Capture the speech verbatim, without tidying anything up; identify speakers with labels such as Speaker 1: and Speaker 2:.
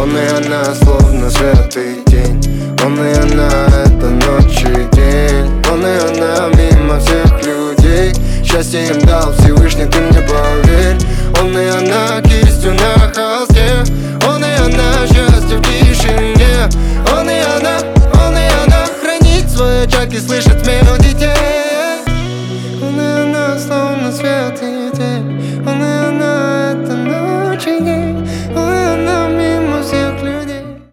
Speaker 1: Он и она словно свет и тень. Он и она — это ночь и день. Он и она мимо всех людей. Счастье им дал Всевышний, ты мне поверь. Он и она кистью на холсте. Он и она счастье в тишине. Он и она, он и она хранит свой очаг и слышит смех детей. Он и она словно свет и тень.